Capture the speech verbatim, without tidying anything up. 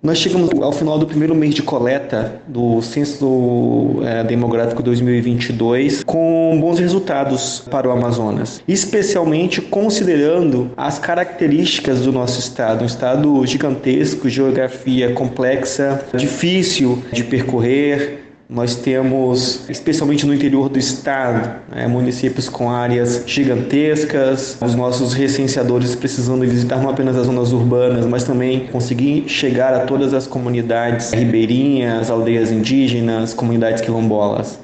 Nós chegamos ao final do primeiro mês de coleta do Censo eh, Demográfico dois mil e vinte e dois com bons resultados para o Amazonas, especialmente considerando as características do nosso estado, um estado gigantesco, geografia complexa, difícil de percorrer. Nós temos, especialmente no interior do estado, né, municípios com áreas gigantescas, os nossos recenseadores precisando visitar não apenas as zonas urbanas, mas também conseguir chegar a todas as comunidades ribeirinhas, aldeias indígenas, comunidades quilombolas.